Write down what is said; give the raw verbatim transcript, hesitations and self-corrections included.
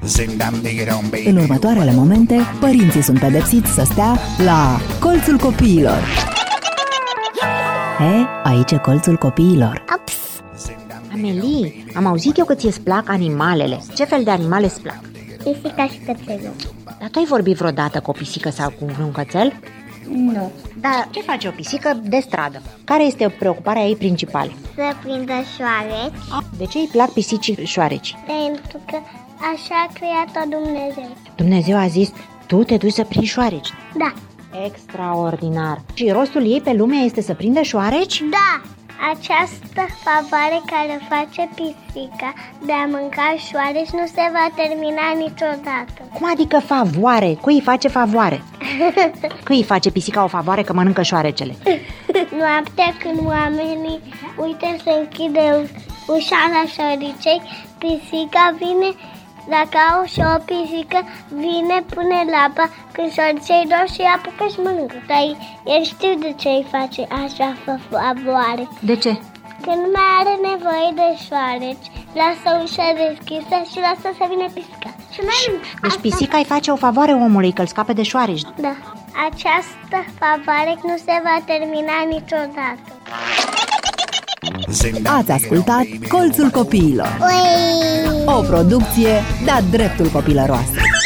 În următoarele momente, părinții sunt pedepsiți să stea la Colțul Copiilor. He, aici e Colțul Copiilor. Ups. Amelie, am auzit eu că ți-e plac animalele. Ce fel de animale îți plac? Pisica și cățelul. Dar tu ai vorbit vreodată cu o pisică sau cu un cățel? Nu. Dar ce face o pisică de stradă? Care este preocuparea ei principală? Să prindă șoareci. De ce îi plac pisicii șoareci? Pentru că așa a creat-o Dumnezeu. Dumnezeu a zis, tu te duci să prinzi șoareci. Da. Extraordinar. Și rostul ei pe lume este să prindă șoareci? Da. Această favoare care face pisica de a mânca șoareci nu se va termina niciodată. Cum adică favoare? Cui îi face favoare? Cui îi face pisica o favoare că mănâncă șoarecele? Noaptea când oamenii uite să închide ușa la șoricei, pisica vine. Dacă au și o pisică, vine, pune lapa când șoricei dor și îi apucă și mănâncă. Dar el știu de ce îi face așa favoare. De ce? Când nu mai are nevoie de șoareci, lasă ușa deschisă și lasă să vină pisica. Și mai Deci pisica îi face o favoare omului, că îl scape de șoareci. Da. Această favoare nu se va termina niciodată. Ați ascultat Colțul Copiilor, Ui! o producție de-a dreptul copilăroasă.